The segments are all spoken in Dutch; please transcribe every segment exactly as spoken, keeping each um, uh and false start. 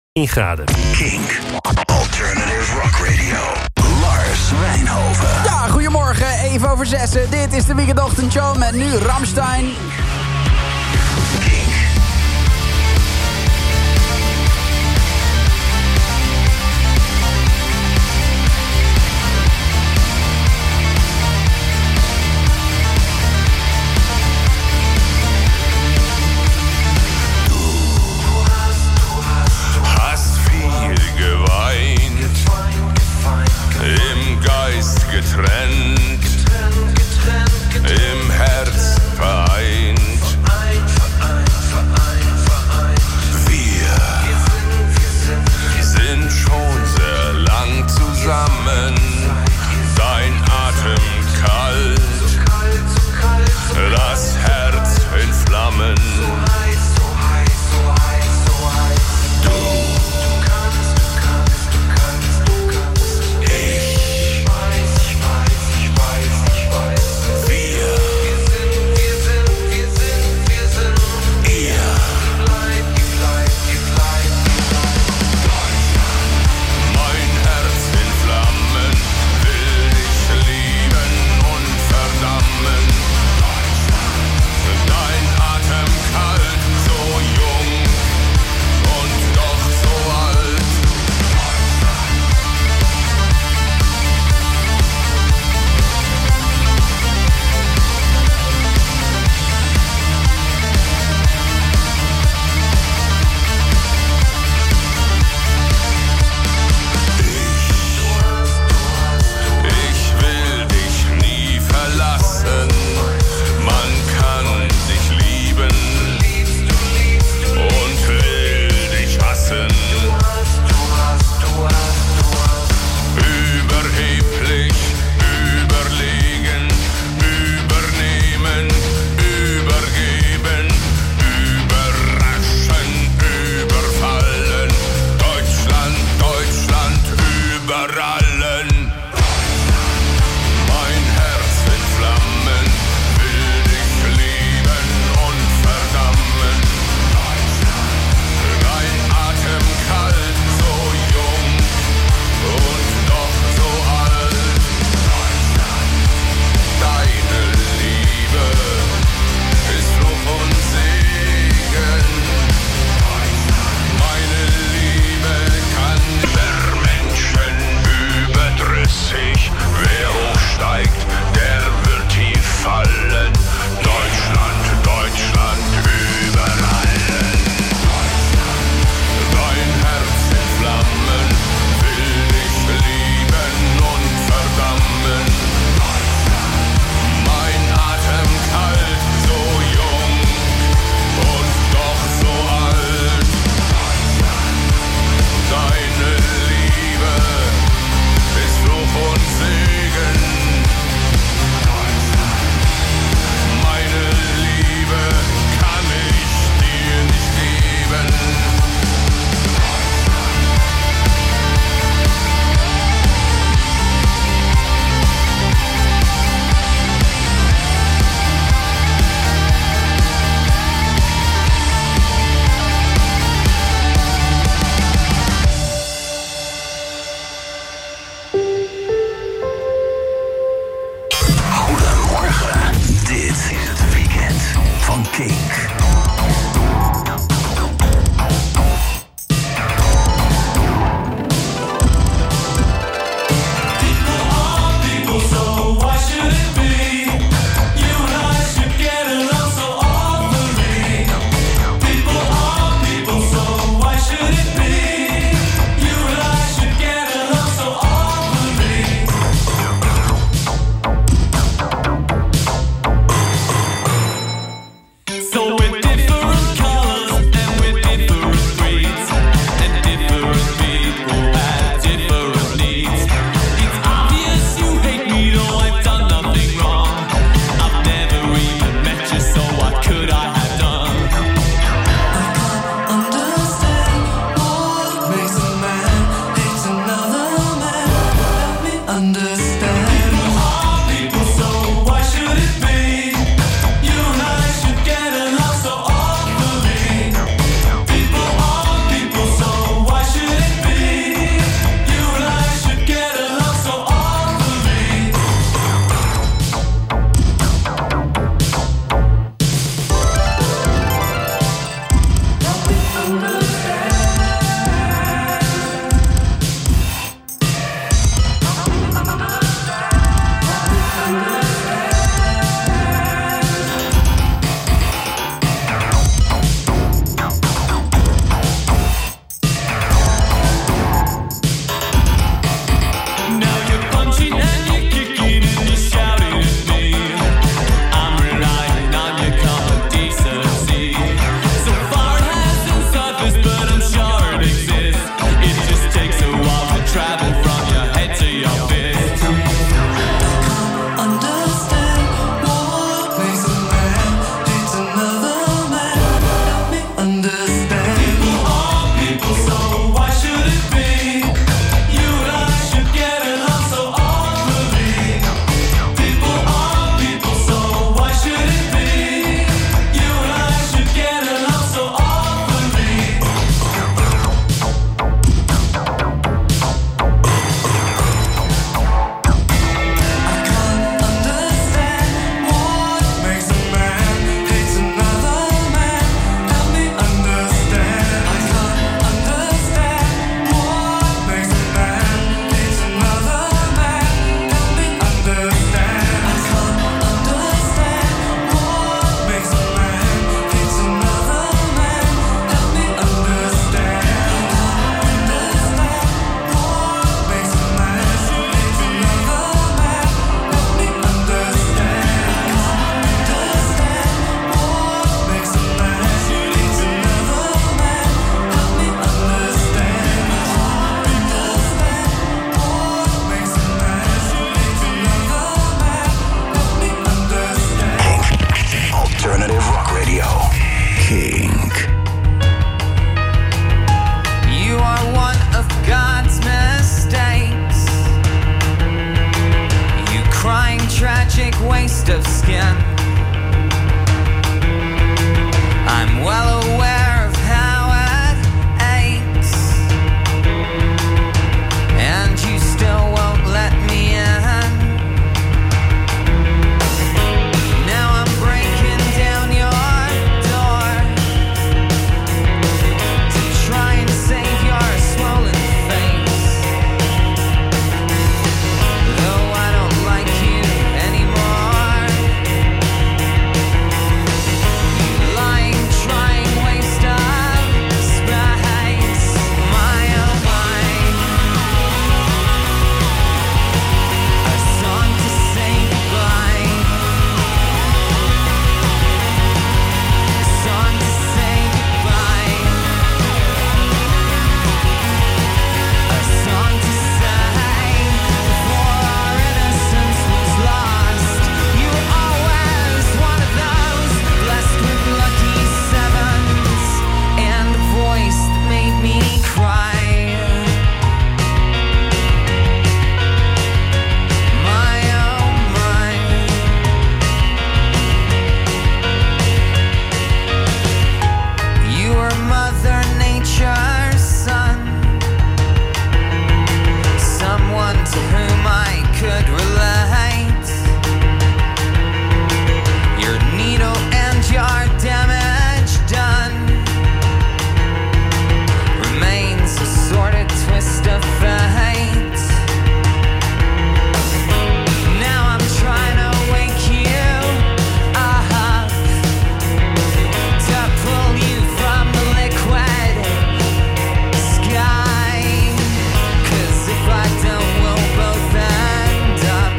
graden. Kink. Alternative Rock Radio. Lars Wijnhoven. Ja, goedemorgen. Even over zessen. Dit is de Weekendochtendshow met nu Rammstein. Getrennt, im Herz vereint. Wir sind schon sehr lang zusammen. Dein Atem kalt, das Herz in Flammen. So could relate. Your needle and your damage done remains a sordid twist of fate. Now I'm trying to wake you up to pull you from the liquid sky. 'Cause if I don't, we'll both end up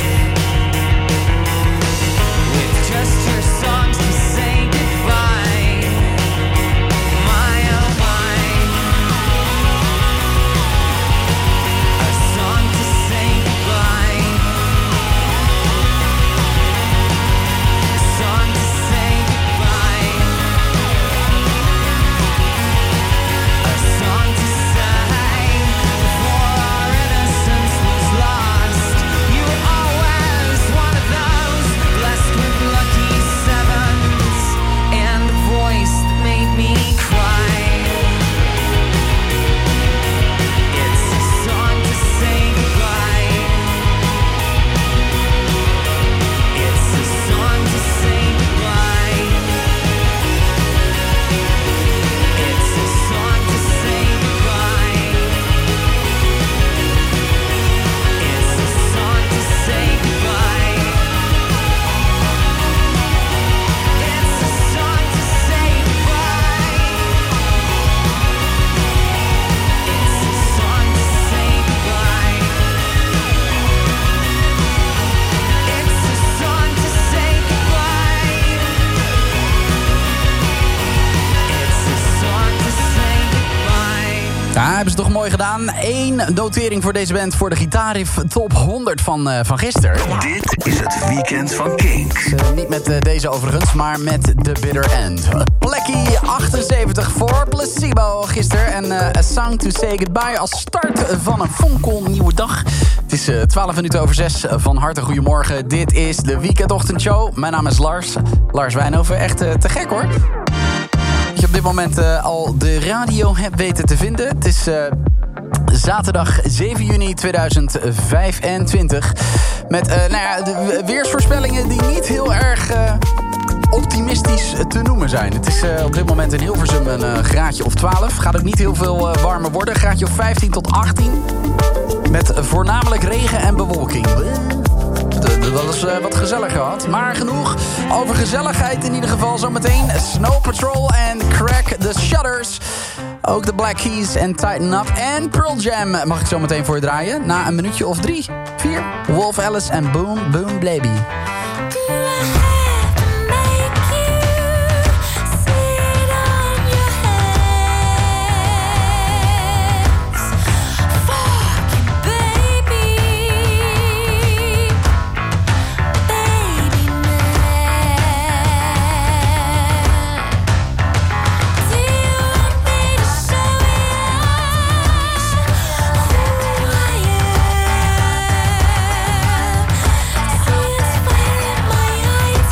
with just your songs to say goodbye. My oh my, a song to say goodbye. A song to say goodbye. A song to say before our innocence was lost. You were always one of those blessed with lucky sevens and a voice that made me cry. It's a song to say goodbye. It's a song to say goodbye. It's a song to say goodbye. It's a song to say goodbye. It's a song to say goodbye. It's a song to say goodbye. It's a song to say goodbye. It's a song to say goodbye. Ja, hebben ze toch mooi gedaan. Eén notering voor deze band voor de gitaarriff top honderd van, uh, van gisteren. Dit is het weekend van Kink. Uh, niet met uh, deze overigens, maar met The Bitter End. Plekkie achtenzeventig voor Placebo gisteren. En uh, A Song to Say Goodbye als start van een fonkel nieuwe dag. Het is uh, twaalf minuten over zes. Van harte goedemorgen. Dit is de Weekendochtendshow. Mijn naam is Lars. Lars Wijnhoven. Echt uh, te gek hoor. Dat je op dit moment uh, al de radio hebt weten te vinden. Het is uh, zaterdag zeven juni tweeduizend vijfentwintig. Met uh, nou ja, de weersvoorspellingen die niet heel erg uh, optimistisch te noemen zijn. Het is uh, op dit moment in Hilversum een uh, graadje of twaalf. Gaat ook niet heel veel uh, warmer worden. Graadje of vijftien tot achttien. Met voornamelijk regen en bewolking. Dat is uh, wat gezellig gehad. Maar genoeg over gezelligheid in ieder geval. Zometeen Snow Patrol en Crack the Shutters. Ook de Black Keys en Tighten Up en Pearl Jam mag ik zo meteen voor je draaien. Na een minuutje of drie, vier. Wolf Alice en Boom Boom Baby. See it's fire in my eyes.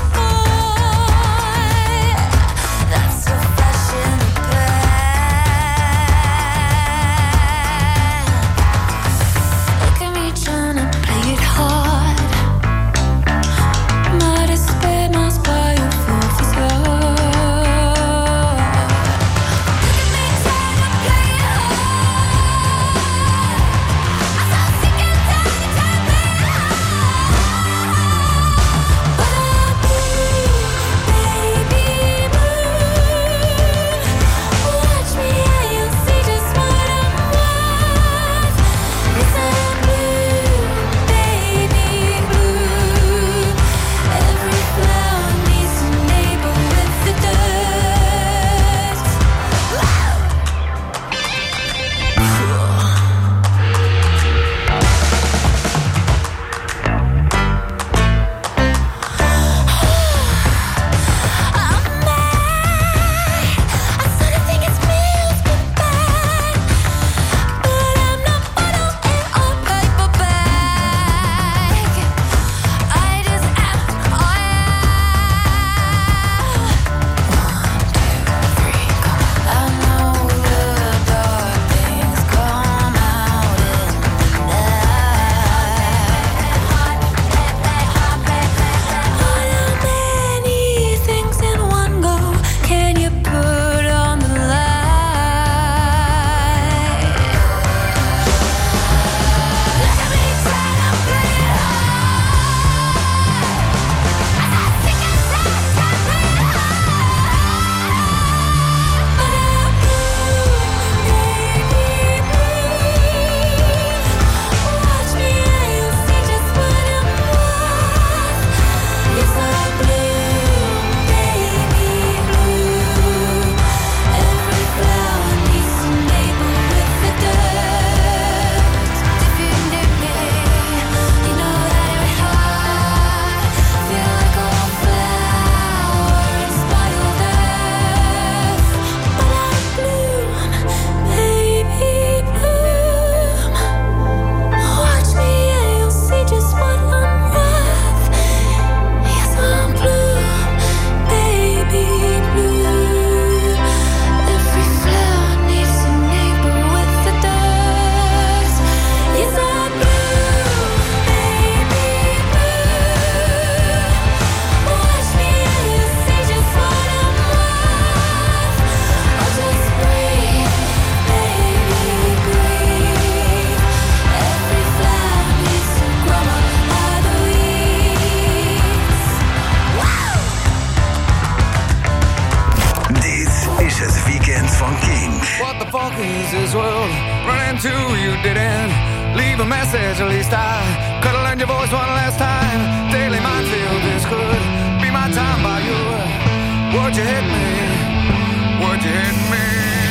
leave a message, at least I could have learned your voice one last time. Daily minefield, this could be my time by you. Would you hit me? Would you hit me?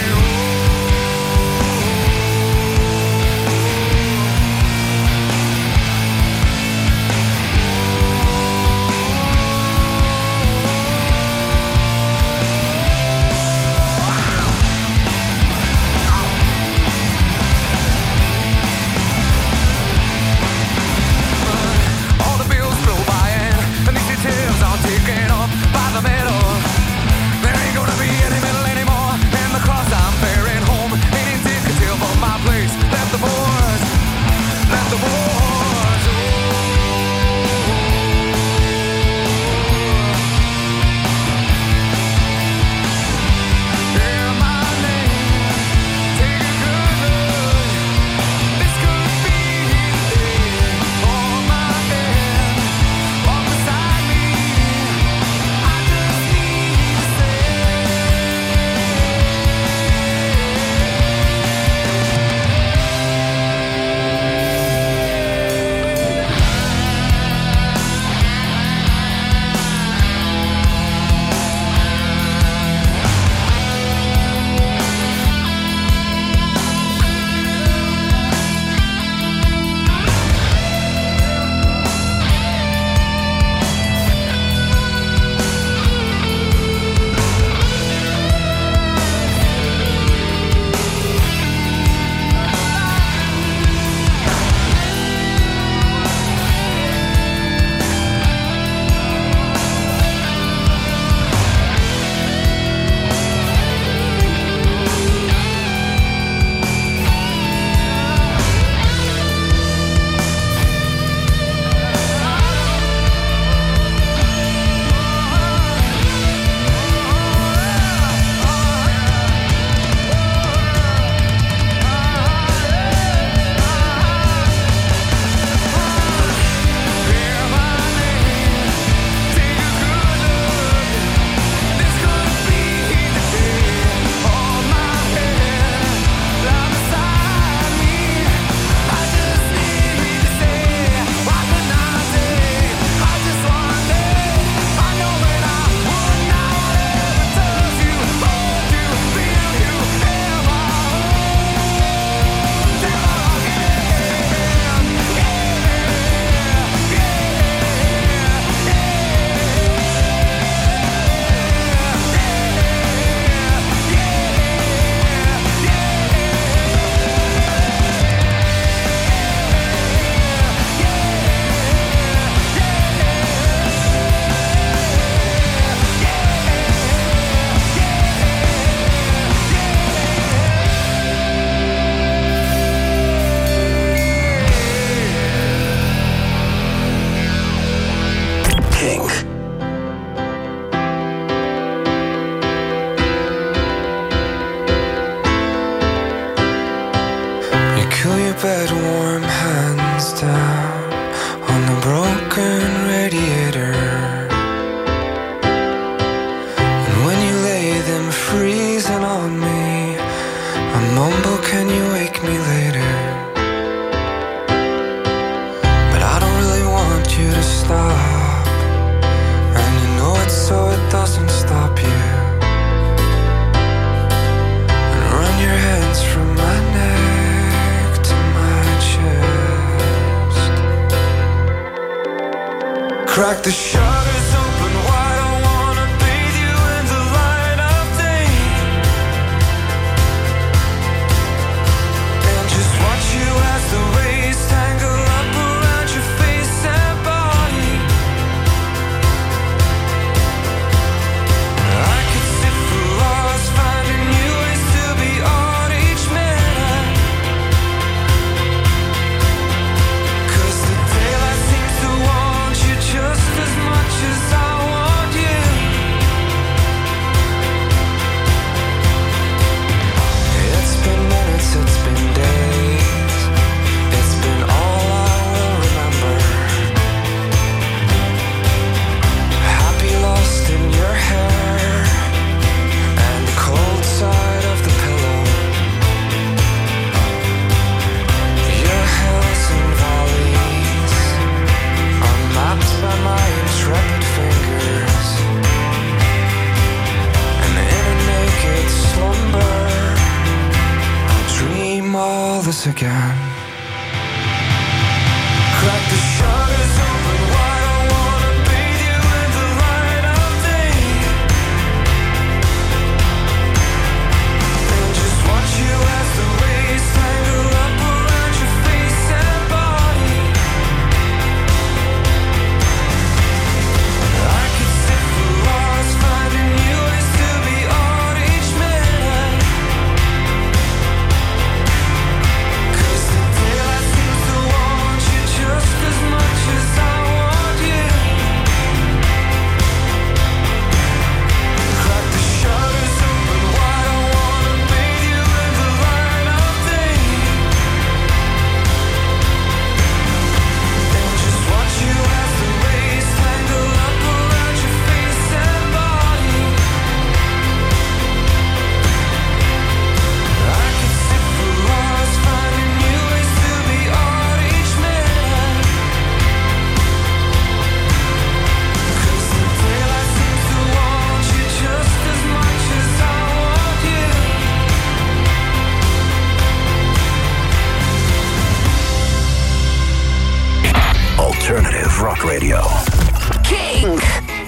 bed, warm hands down on the broken radiator. And when you lay them freezing on me, I mumble, can you wake me later? But I don't really want you to stop, and you know it so it doesn't stop you. And run your hands from my neck to my chest. Crack the shutters open wide, I wanna bathe you in the light of day, and just watch you as the rays tangle up around your face and body. I could sit for hours finding new ways to be on each minute, 'cause the daylight seems to want you just as much as Rock Radio. Kink.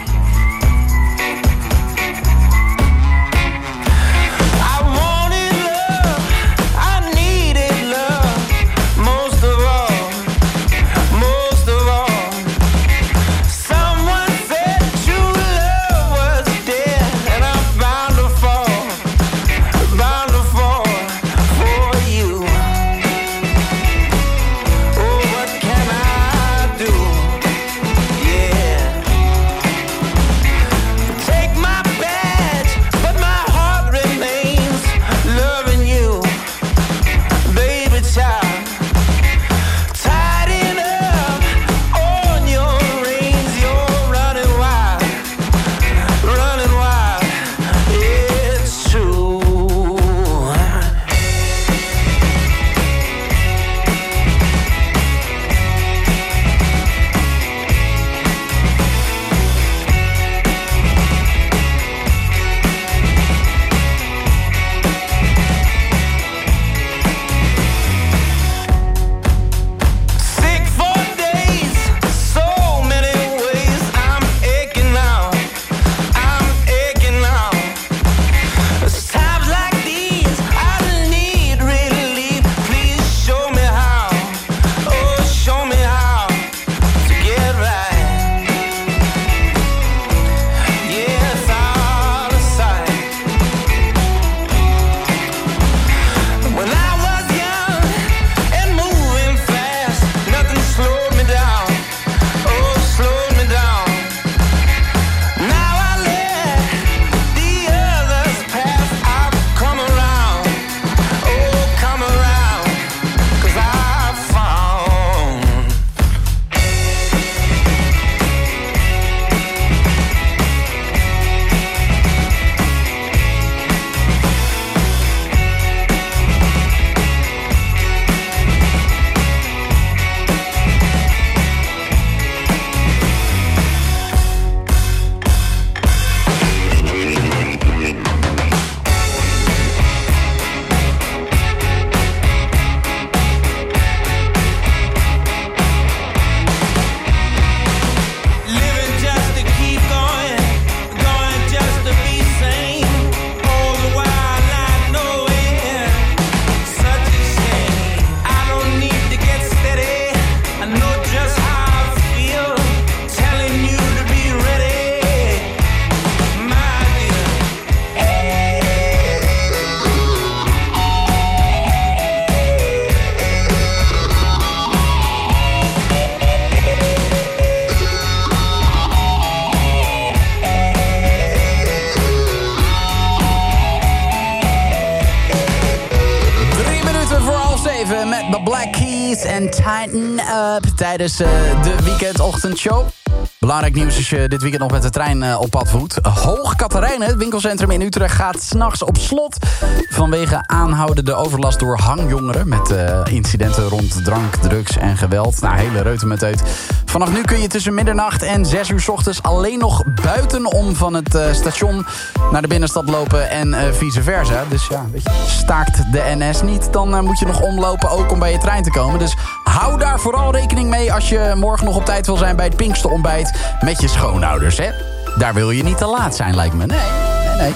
En Tighten Up tijdens uh, de weekendochtendshow. Belangrijk nieuws als je dit weekend nog met de trein uh, op pad voert. Hoog Catharijne, het winkelcentrum in Utrecht, gaat 's nachts op slot vanwege aanhoudende overlast door hangjongeren met uh, incidenten rond drank, drugs en geweld. Nou, hele reutemeteut. Vanaf nu kun je tussen middernacht en zes uur 's ochtends alleen nog buitenom van het uh, station naar de binnenstad lopen en uh, vice versa. Dus ja, weet je, staakt de N S niet, dan uh, moet je nog omlopen ook om bij je trein te komen. Dus hou daar vooral rekening mee als je morgen nog op tijd wil zijn bij het Pinksterontbijt met je schoonouders, hè? Daar wil je niet te laat zijn, lijkt me. Nee, nee, nee.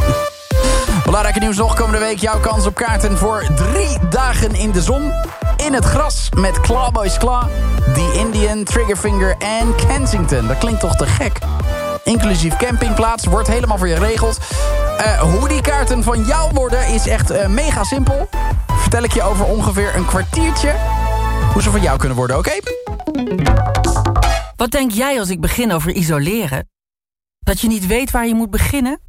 Belangrijke nieuws nog. Komende week jouw kans op kaarten voor drie dagen in de zon. In het gras met Clawboys Claw, The Indian, Triggerfinger en Kensington. Dat klinkt toch te gek? Inclusief campingplaats, wordt helemaal voor je geregeld. Uh, hoe die kaarten van jou worden is echt uh, mega simpel. Vertel ik je over ongeveer een kwartiertje hoe ze van jou kunnen worden, oké? Okay? Wat denk jij als ik begin over isoleren? Dat je niet weet waar je moet beginnen?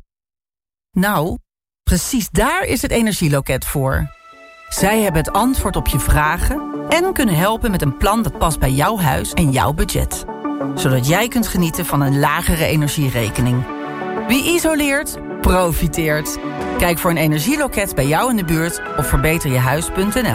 Nou, precies daar is het Energieloket voor. Zij hebben het antwoord op je vragen en kunnen helpen met een plan dat past bij jouw huis en jouw budget. Zodat jij kunt genieten van een lagere energierekening. Wie isoleert, profiteert. Kijk voor een energieloket bij jou in de buurt op verbeter je huis punt n l.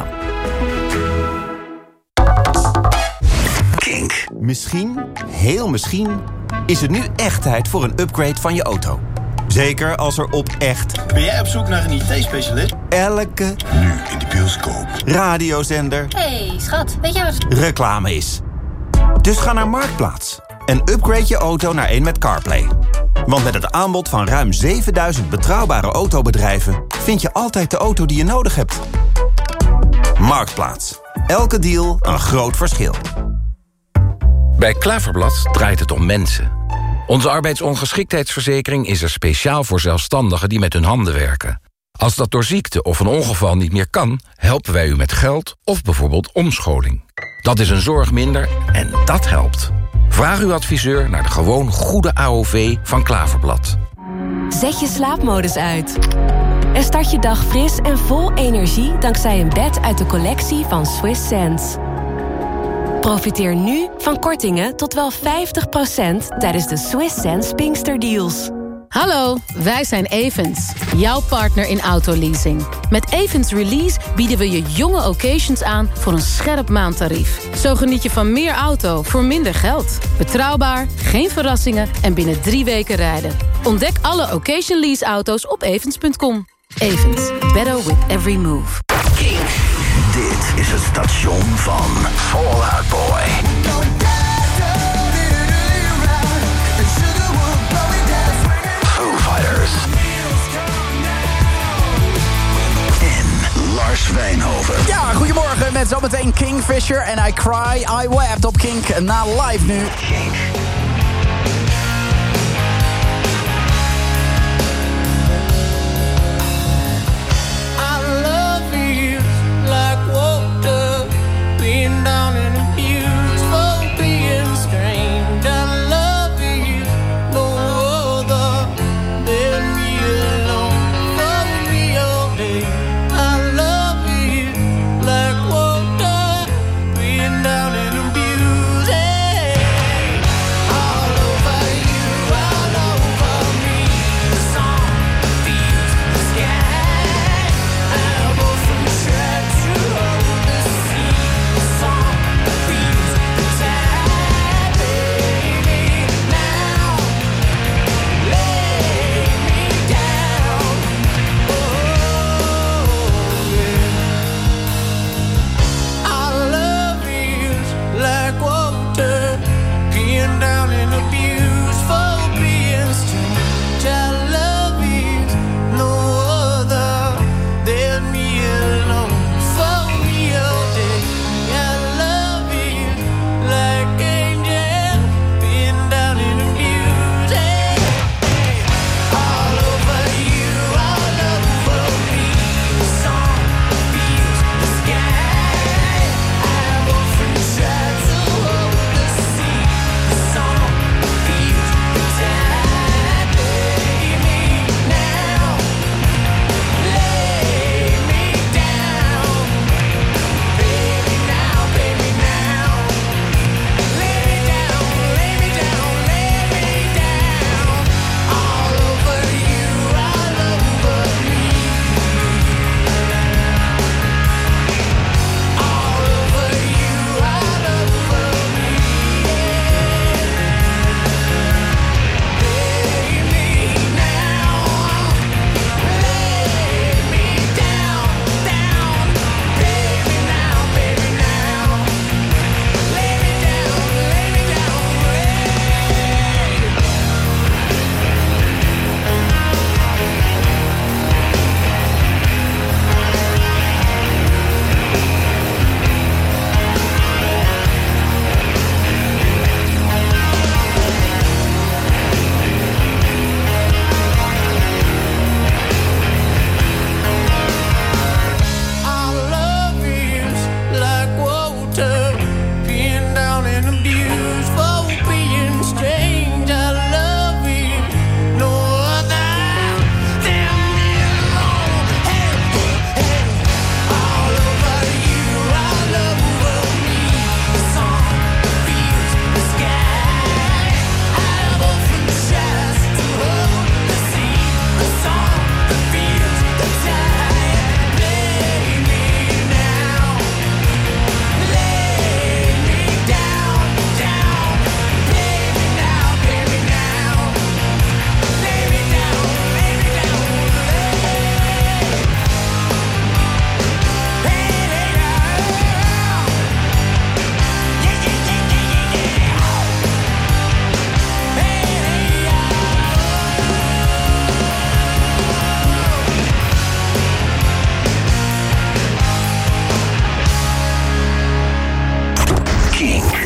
Kink. Misschien, heel misschien, is het nu echt tijd voor een upgrade van je auto. Zeker als er op echt... Ben jij op zoek naar een I T-specialist? Elke... Nu in de bioscoop. Radiozender... Hey, schat, weet jij wat... reclame is. Dus ga naar Marktplaats en upgrade je auto naar een met CarPlay. Want met het aanbod van ruim zevenduizend betrouwbare autobedrijven... vind je altijd de auto die je nodig hebt. Marktplaats. Elke deal een groot verschil. Bij Klaverblad draait het om mensen. Onze arbeidsongeschiktheidsverzekering is er speciaal voor zelfstandigen die met hun handen werken. Als dat door ziekte of een ongeval niet meer kan, helpen wij u met geld of bijvoorbeeld omscholing. Dat is een zorg minder en dat helpt. Vraag uw adviseur naar de gewoon goede A O V van Klaverblad. Zet je slaapmodus uit. En start je dag fris en vol energie dankzij een bed uit de collectie van Swiss Sense. Profiteer nu van kortingen tot wel vijftig procent tijdens de Swiss Sense Pinkster Deals. Hallo, wij zijn Evans, jouw partner in autoleasing. Met Evans Release bieden we je jonge occasions aan voor een scherp maandtarief. Zo geniet je van meer auto voor minder geld. Betrouwbaar, geen verrassingen en binnen drie weken rijden. Ontdek alle occasion lease auto's op evans punt com. Evans, better with every move. Dit is het station van Fall Out Boy. Foo Fighters. En Lars Wijnhoven. Ja, goedemorgen met zometeen Kingfisher en I Cry, I Wept op Kink na live nu.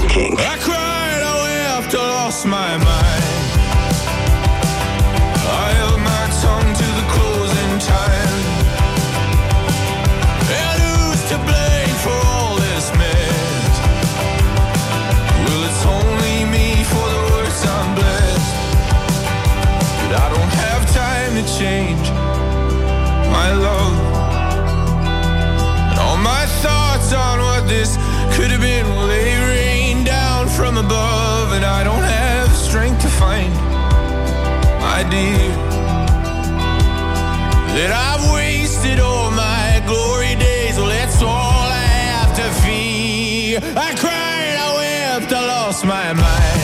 Kink. I cried, I wept, I lost my mind. I held my tongue to the closing time. And who's to blame for all this mess? Well, it's only me for the words I'm blessed. But I don't have time to change my love. And all my thoughts on what this could have been, well, they rain down from above. And I don't have strength to find, my dear, that I've wasted all my glory days. Well, that's all I have to fear. I cried, I wept, I lost my mind.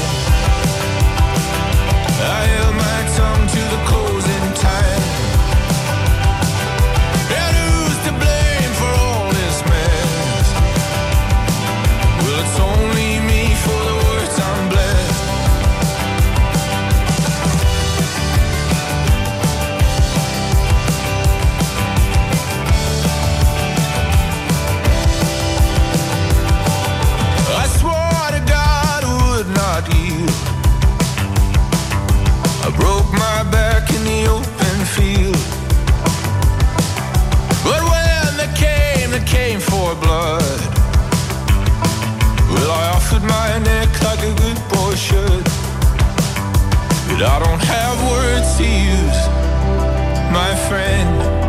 I held my tongue to the closing time. And who's to blame for all this mess? Well, it's only me for the words I'm blessed. I swore to God I would not yield. I broke my back in the open field. But when they came, they came for blood. Well, I offered my neck like a good boy should. But I don't have words to use, my friend.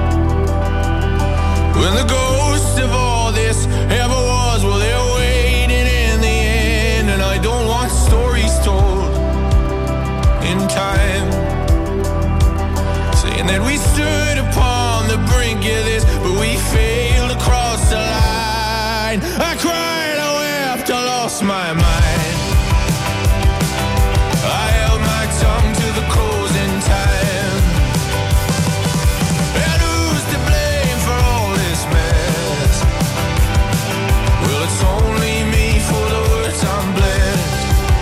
When the ghost of all this ever was, well, they're waiting in the end. And I don't want stories told in time, saying that we stood upon the brink of this, but we failed to cross the line. I cried, I wept, I lost my mind. I held my tongue to the closing time. And who's to blame for all this mess? Well, it's only me for the words I'm blessed.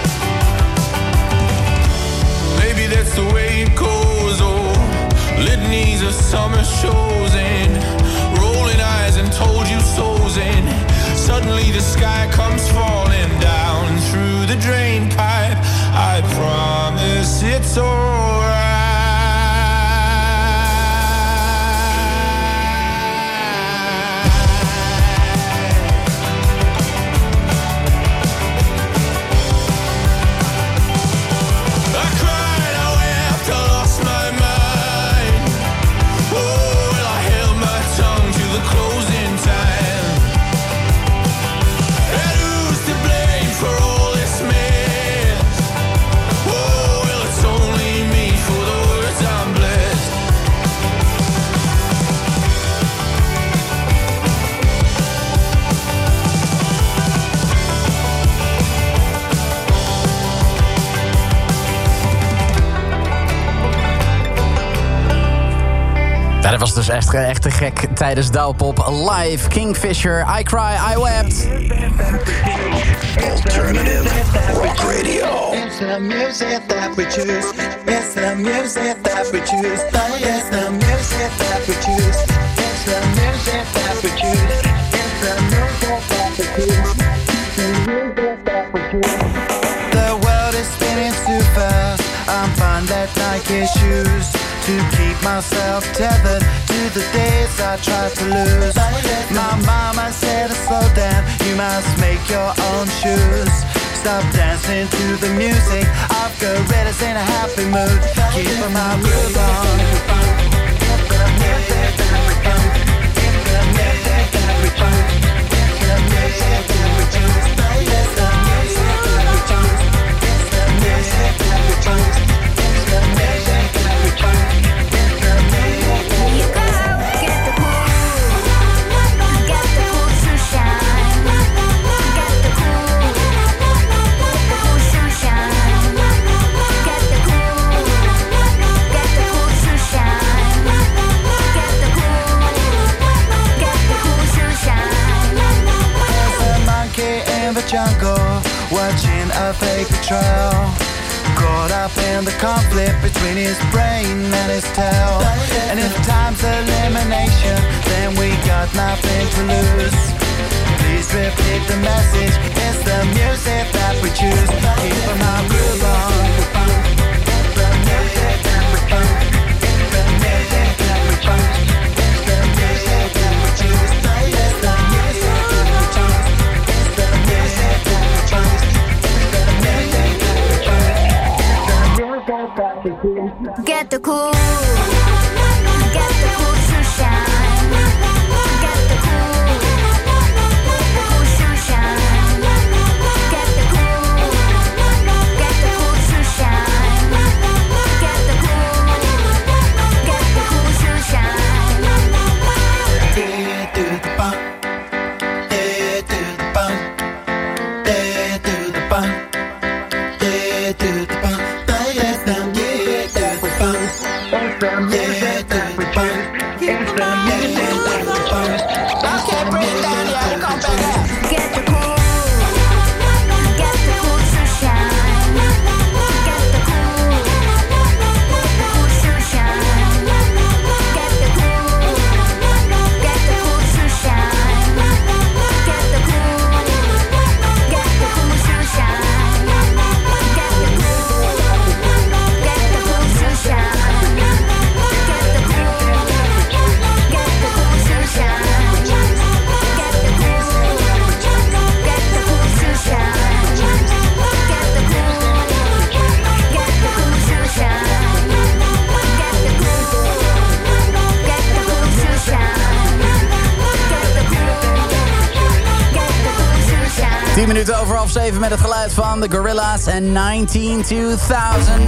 Maybe that's the way it goes, oh, litanies of summer shows and rolling eyes and told you so's, and suddenly the sky comes falling down through the drain pipe. I promise it's alright. I cried, I wept, I lost my mind. Oh, well, I held my tongue to the closing time. And who's to blame for all this mess? Oh, well, it's only me for the words I'm blessed. Ja, dat was dus echt, echt te gek tijdens Douwpop live. Kingfisher, I Cry, I Wept. Alternative Rock Radio. It's the music that we choose. It's the music that we choose. It's the music that we choose. It's the music that we choose. It's the music that we choose. The music that we choose. The world is spinning too fast. I'm fine that Nike shoes to keep myself tethered to the days I tried to lose. My mama said to slow down, you must make your own shoes. Stop dancing to the music, I've got gorillas in a happy mood. Keep my groove on. It's the music that we choose. It's the music that we choose. It's the music that we choose. It's the music that we choose. It's the music that we choose. It's the music that we choose. Jungle, watching a paper trail, caught up in the conflict between his brain and his tail. And if time's elimination, then we got nothing to lose. Please repeat the message. It's the music that choose. Keep them out too long. Get the cool, get the cool to shine. Get the cool, the cool to shine. Get the cool, get the cool to shine. Get the cool, get the cool to shine. Day to the bump, day to the bump, day to the bump, day to the bump. tien minuten over half zeven met het geluid van de Gorillaz en negentien tweeduizend.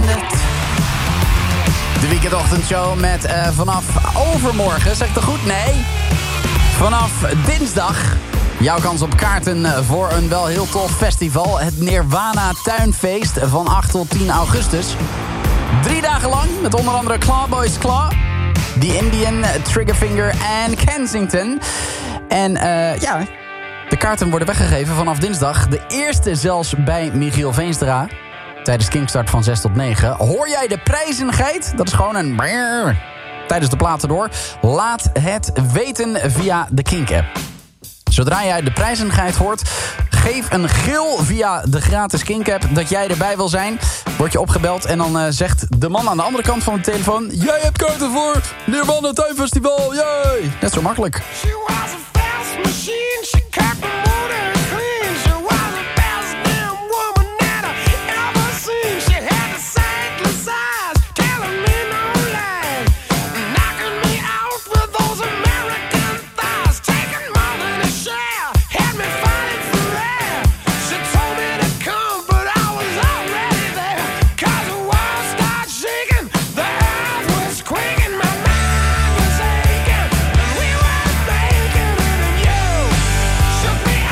De weekendochtendshow met uh, vanaf overmorgen, zeg ik het goed? Nee. Vanaf dinsdag jouw kans op kaarten voor een wel heel tof festival. Het Nirvana Tuinfeest van acht tot tien augustus. Drie dagen lang met onder andere Clawboys Claw, The Indian, Triggerfinger en Kensington. En uh, ja... de kaarten worden weggegeven vanaf dinsdag. De eerste zelfs bij Michiel Veenstra. Tijdens Kinkstart van zes tot negen. Hoor jij de prijzengeit? Dat is gewoon een brrr tijdens de platen door. Laat het weten via de Kink-app. Zodra jij de prijzengeit hoort, geef een gil via de gratis Kink-app dat jij erbij wil zijn. Word je opgebeld en dan uh, zegt de man aan de andere kant van de telefoon: jij hebt kaarten voor Nirvana Tuinfestival, yay! Net zo makkelijk. Machine, she kept the motor clean. She was the best damn woman that I ever seen. She had the sightless eyes, telling me no lies, knocking me out with those American thighs, taking more than a share, had me fighting for air. She told me to come, but I was already there. Cause the world started shaking, the earth was quaking, my mind was aching, and we were making it. Shook me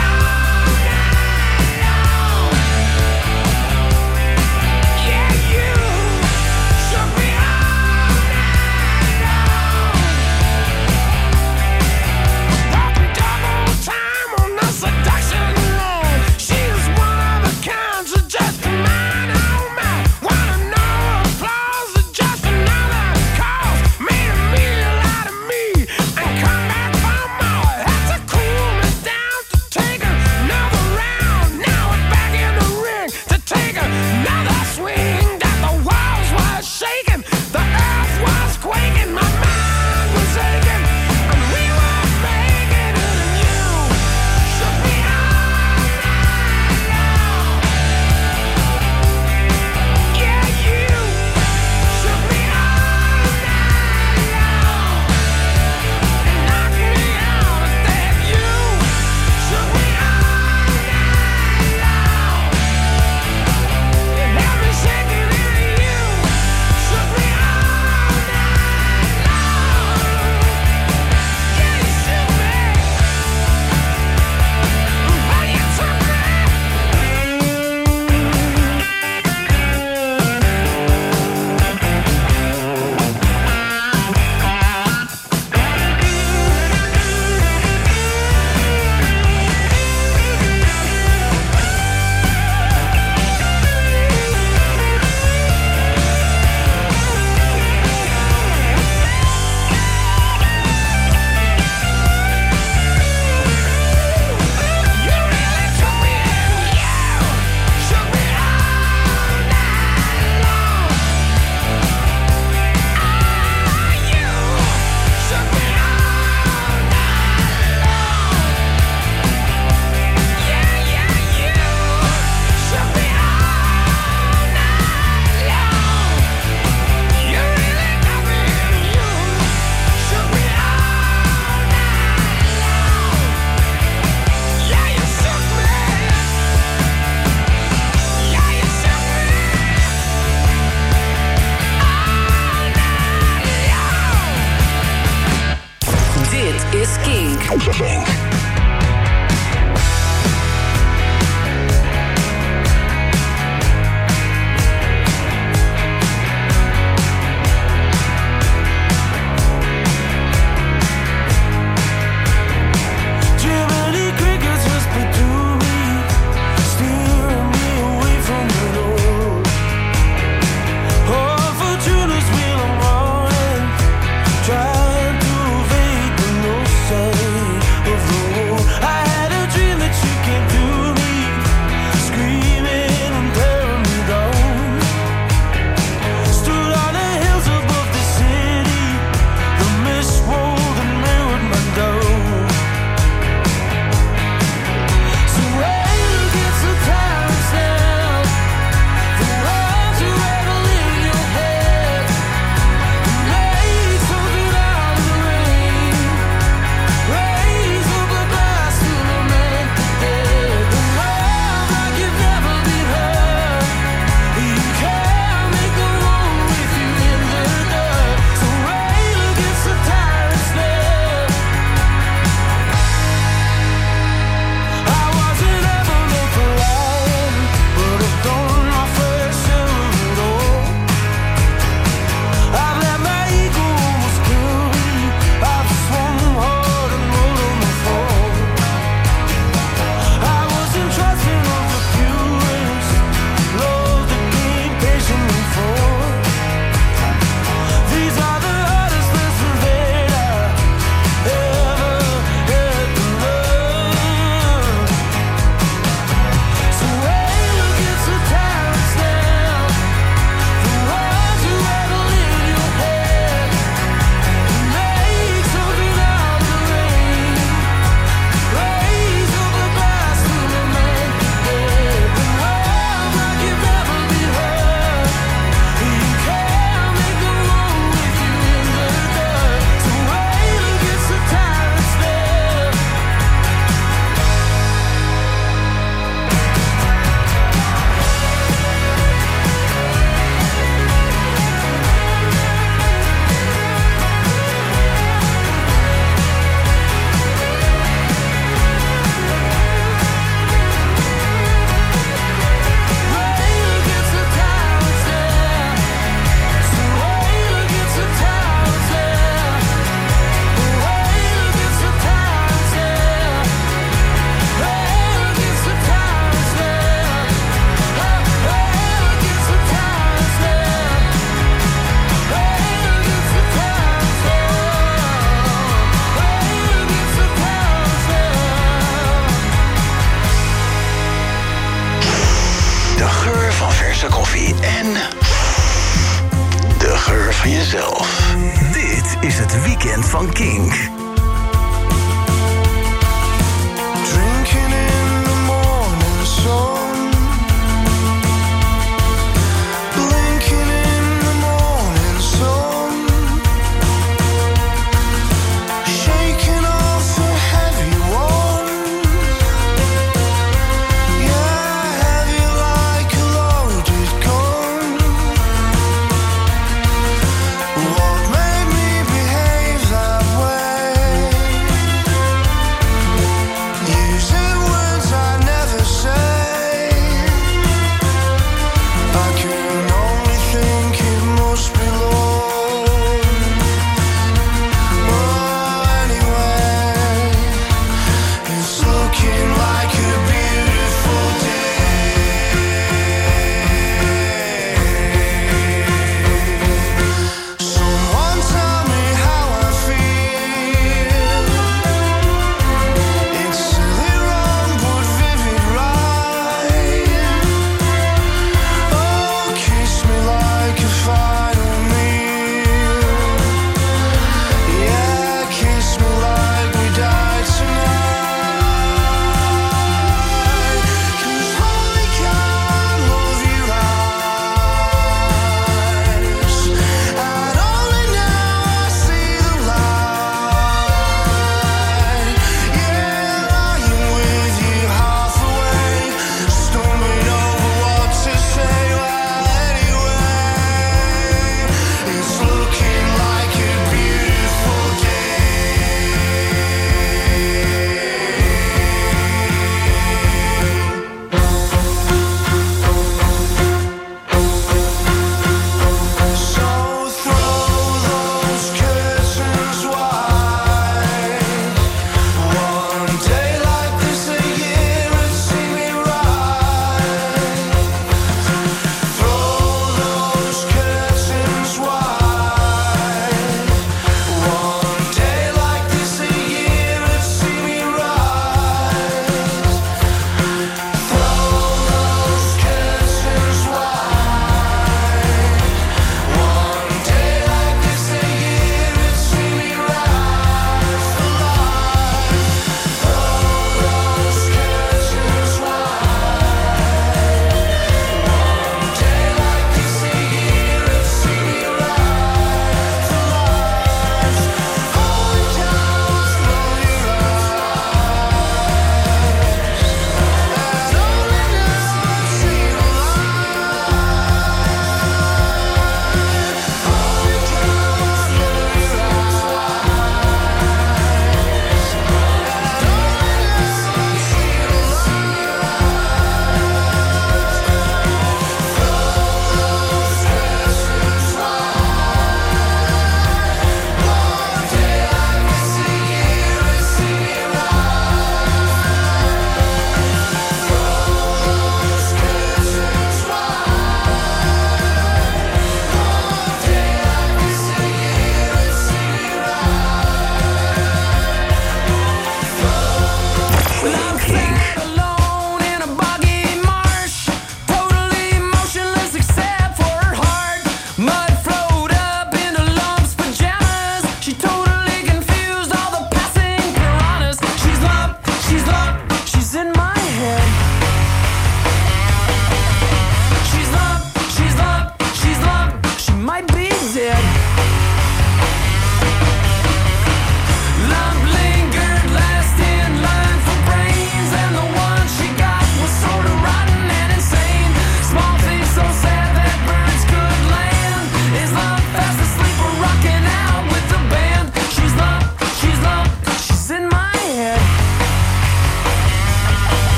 verse koffie en de geur van jezelf. Dit is het weekend van Kink. Drinking in the morning sun, blinking in the morning sun, shaking off a heavy one, yeah, heavy like a loaded gun. What made me behave that way?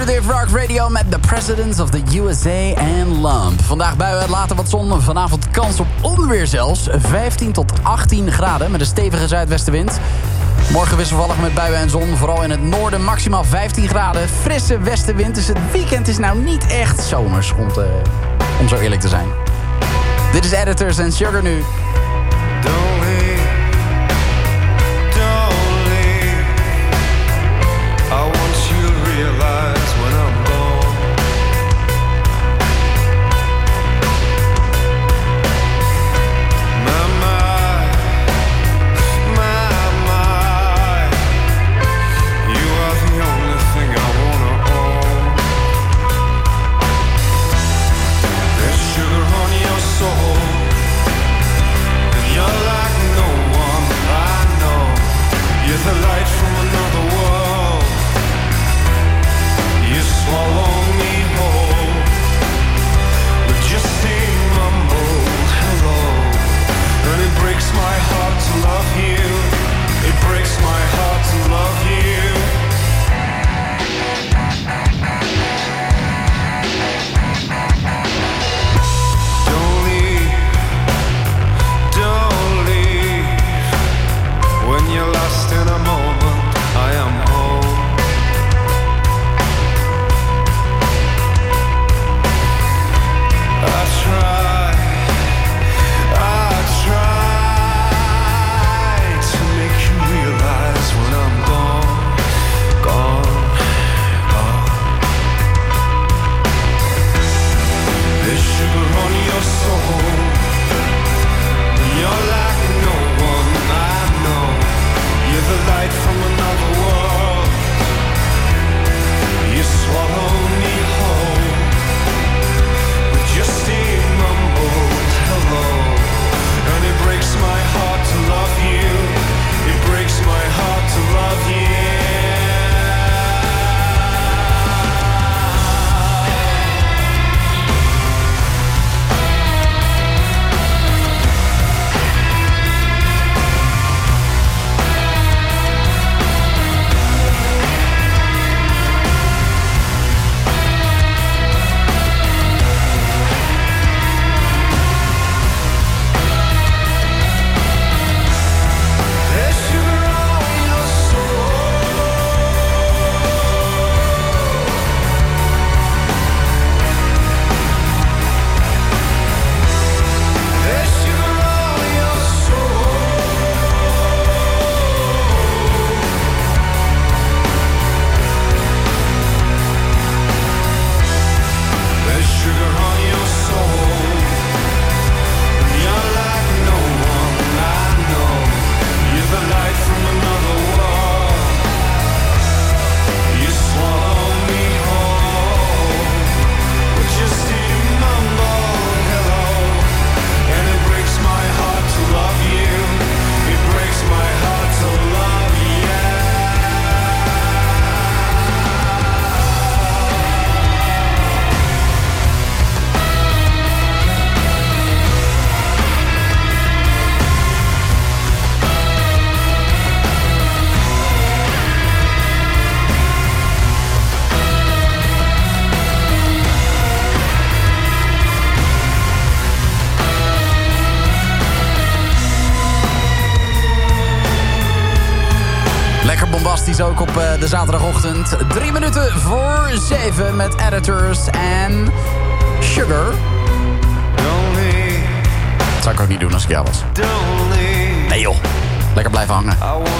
Alternative Rock Radio met The Presidents of the U S A en Lump. Vandaag buien, later wat zon. Vanavond kans op onweer zelfs. vijftien tot achttien graden met een stevige zuidwestenwind. Morgen wisselvallig met buien en zon. Vooral in het noorden maximaal vijftien graden. Frisse westenwind. Dus het weekend is nou niet echt zomers, om, te, om zo eerlijk te zijn. Dit is Editors en Sugar nu. Don't leave, don't leave. I want you to realize when I'm gone. My mind, my mind. You are the only thing I wanna own. There's sugar on your soul. You're like no one I know. You're the light from another world. You swallow me whole. But just say mumbled hello. And it breaks my heart to love you. It breaks my heart to love you. Don't leave. Don't leave. When you're lost in a moment, I am home. I try, I try to make you realize when I'm gone, gone, gone. There's sugar on your soul. You're like no one I know. You're the light from another world. You swallow me whole. With just a mumbled hello. And it breaks my heart to love you. It breaks my heart to love you. Bombastisch ook op uh, de zaterdagochtend. Drie minuten voor zeven met Editors en Sugar. Dat zou ik ook niet doen als ik jou was. Nee joh, lekker blijven hangen.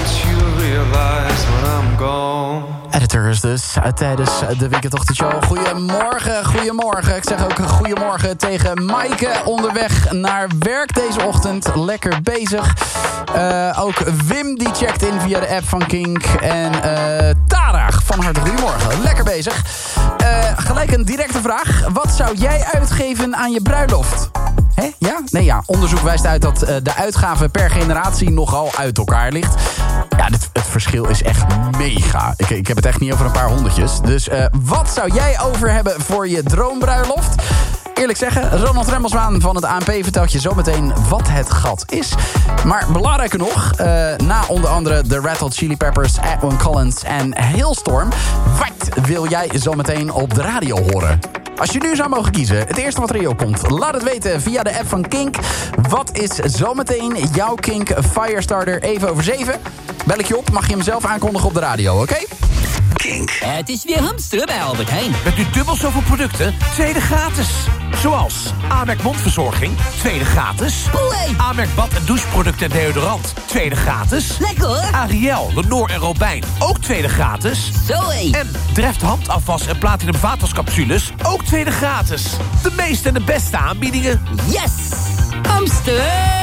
Editors dus, uh, tijdens de Weekendochtendshow. Goedemorgen, goedemorgen. Ik zeg ook goedemorgen tegen Maaike. Onderweg naar werk deze ochtend. Lekker bezig. Uh, ook Wim die checkt in via de app van Kink. En uh, Tara, van harte goedemorgen. Lekker bezig. Uh, gelijk een directe vraag. Wat zou jij uitgeven aan je bruiloft? Hè? Ja? Nee, ja. Onderzoek wijst uit dat uh, de uitgave per generatie nogal uit elkaar ligt. Ja, dit, het verschil is echt mega. Ik, ik heb het echt niet over een paar honderdjes. Dus uh, wat zou jij over hebben voor je droombruiloft? eerlijk zeggen, Ronald Remmelswaan van het A N P vertelt je zometeen wat het gat is. Maar belangrijker nog, uh, na onder andere de Red Hot Chili Peppers, Edwin Collins en Hailstorm, wat wil jij zometeen op de radio horen? Als je nu zou mogen kiezen, het eerste wat er in je opkomt, laat het weten via de app van Kink. Wat is zometeen jouw Kink Firestarter even over zeven? Bel ik je op, mag je hem zelf aankondigen op de radio, oké? Okay? Kink. Het is weer hamsteren bij Albert Heijn. Met nu dubbel zoveel producten, tweede gratis. Zoals Amerk mondverzorging, tweede gratis. Boei. Amerk bad- en doucheproducten en deodorant, tweede gratis. Lekker hoor. Ariel, Lenore en Robijn, ook tweede gratis. Zoé. En Dreft handafwas en Platinum vaatwascapsules, ook tweede gratis. De meeste en de beste aanbiedingen. Yes! Hamsteren!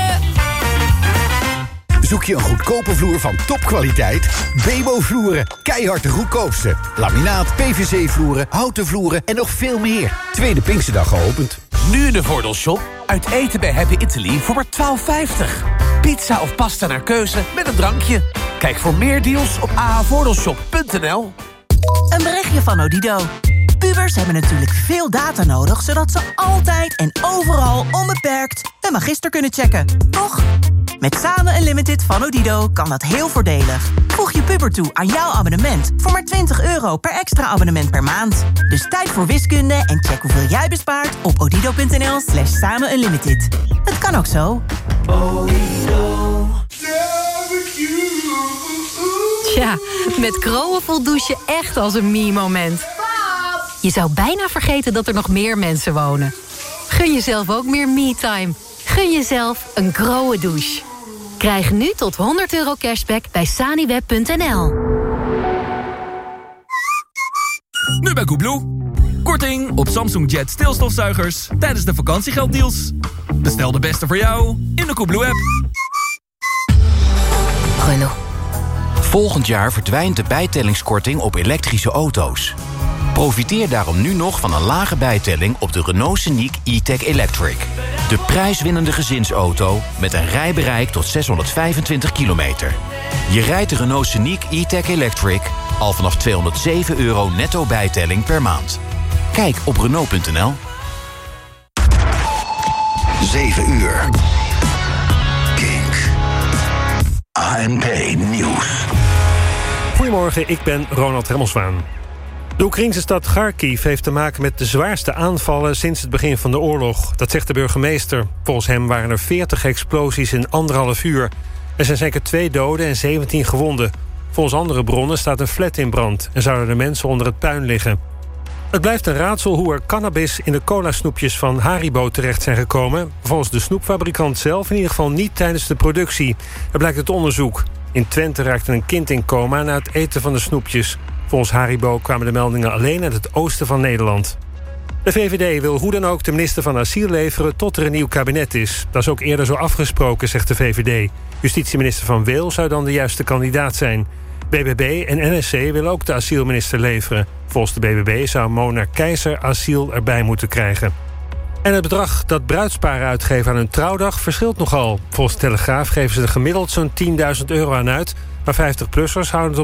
Zoek je een goedkope vloer van topkwaliteit? Bebo Vloeren. Keihard de goedkoopste. Laminaat, P V C-vloeren, houten vloeren en nog veel meer. Tweede Pinksterdag geopend. Nu in de Voordeelshop. Uit eten bij Happy Italy voor maar twaalf vijftig. Pizza of pasta naar keuze met een drankje. Kijk voor meer deals op a h voordeelshop punt n l. Een berichtje van Odido. Pubers hebben natuurlijk veel data nodig, zodat ze altijd en overal onbeperkt een magister kunnen checken. Toch? Met Samen Unlimited van Odido kan dat heel voordelig. Voeg je puber toe aan jouw abonnement voor maar twintig euro per extra abonnement per maand. Dus tijd voor wiskunde en check hoeveel jij bespaart op odido punt n l slash samen unlimited. Het kan ook zo. Tja, met Kroon voelt douchen echt als een me-moment. Je zou bijna vergeten dat er nog meer mensen wonen. Gun jezelf ook meer me-time. Gun jezelf een Kroon douche. Krijg nu tot honderd euro cashback bij saniweb punt n l. Nu bij Koebloe. Korting op Samsung Jet stilstofzuigers tijdens de vakantiegelddeals. Bestel de beste voor jou in de Koebloe-app. Renault. Volgend jaar verdwijnt de bijtellingskorting op elektrische auto's. Profiteer daarom nu nog van een lage bijtelling op de Renault Scenic E-Tech Electric. De prijswinnende gezinsauto met een rijbereik tot zeshonderdvijfentwintig kilometer. Je rijdt de Renault Scenic E-Tech Electric al vanaf tweehonderdzeven euro netto bijtelling per maand. Kijk op Renault punt n l. zeven uur. Kink. A N P Nieuws. Goedemorgen, ik ben Ronald Remmelswaan. De Oekraïnse stad Kharkiv heeft te maken met de zwaarste aanvallen sinds het begin van de oorlog. Dat zegt de burgemeester. Volgens hem waren er veertig explosies in anderhalf uur. Er zijn zeker twee doden en zeventien gewonden. Volgens andere bronnen staat een flat in brand en zouden er mensen onder het puin liggen. Het blijft een raadsel hoe er cannabis in de cola-snoepjes van Haribo terecht zijn gekomen. Volgens de snoepfabrikant zelf in ieder geval niet tijdens de productie. Er blijkt het onderzoek. In Twente raakte een kind in coma na het eten van de snoepjes. Volgens Haribo kwamen de meldingen alleen uit het oosten van Nederland. De V V D wil hoe dan ook de minister van Asiel leveren tot er een nieuw kabinet is. Dat is ook eerder zo afgesproken, zegt de V V D. Justitieminister Van Wil zou dan de juiste kandidaat zijn. B B B en N S C willen ook de asielminister leveren. Volgens de B B B zou Mona Keizer asiel erbij moeten krijgen. En het bedrag dat bruidsparen uitgeven aan hun trouwdag verschilt nogal. Volgens de Telegraaf geven ze er gemiddeld zo'n tienduizend euro aan uit, maar vijftig-plussers houden het op